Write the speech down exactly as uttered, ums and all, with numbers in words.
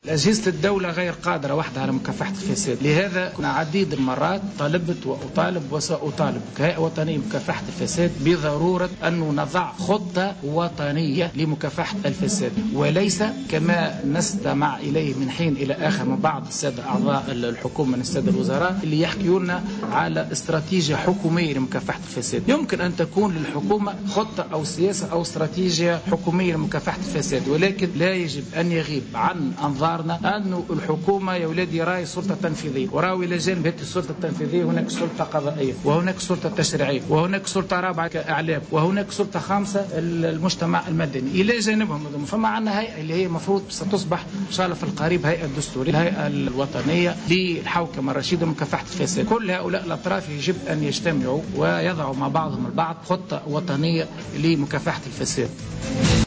أجهزة الدولة غير قادرة وحدها على مكافحة الفساد، لهذا كنا عديد المرات طالبت وأطالب وسأطالب كهيئة وطنية مكافحة الفساد بضرورة أن نضع خطة وطنية لمكافحة الفساد، وليس كما نستمع إليه من حين إلى آخر من بعض السادة أعضاء الحكومة من السادة الوزراء اللي يحكيون على استراتيجية حكومية لمكافحة الفساد. يمكن أن تكون للحكومة خطة أو سياسة أو استراتيجية حكومية لمكافحة الفساد، ولكن لا يجب أن يغيب عن أنظارنا أن الحكومة يا ولادي راهي سلطة تنفيذية، وراوي إلى جانب هذه السلطة التنفيذية هناك سلطة قضائية، وهناك سلطة تشريعية، وهناك سلطة رابعة كإعلام، وهناك سلطة خامسة المجتمع المدني. إلى جانبهم فما عندنا هيئة اللي هي مفروض ستصبح إن شاء الله في القريب هيئة دستورية، الهيئة الوطنية للحوكمة الرشيدة ومكافحة الفساد. كل هؤلاء الأطراف يجب أن يجتمعوا ويضعوا مع بعضهم البعض خطة وطنية لمكافحة الفساد.